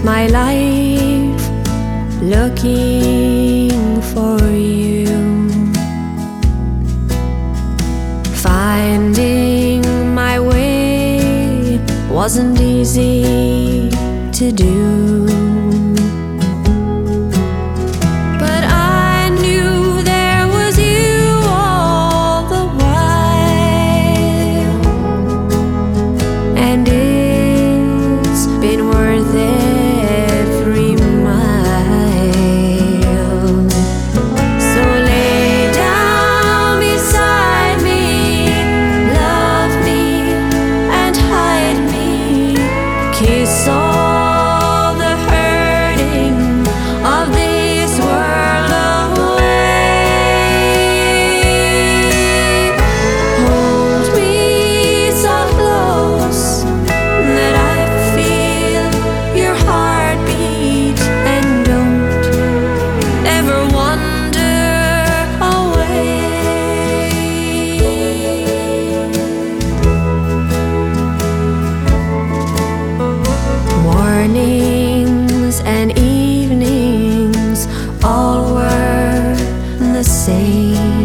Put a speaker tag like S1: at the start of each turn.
S1: my life looking for you. Finding my way wasn't easy to do, but I knew there was you all the while, and it's been worth every mile. So lay down beside me, love me and hide me, kiss all the hurting of this world away. Hold me so close that I feel your heartbeat, and don't ever wander away. Mornings and evenings all were the same.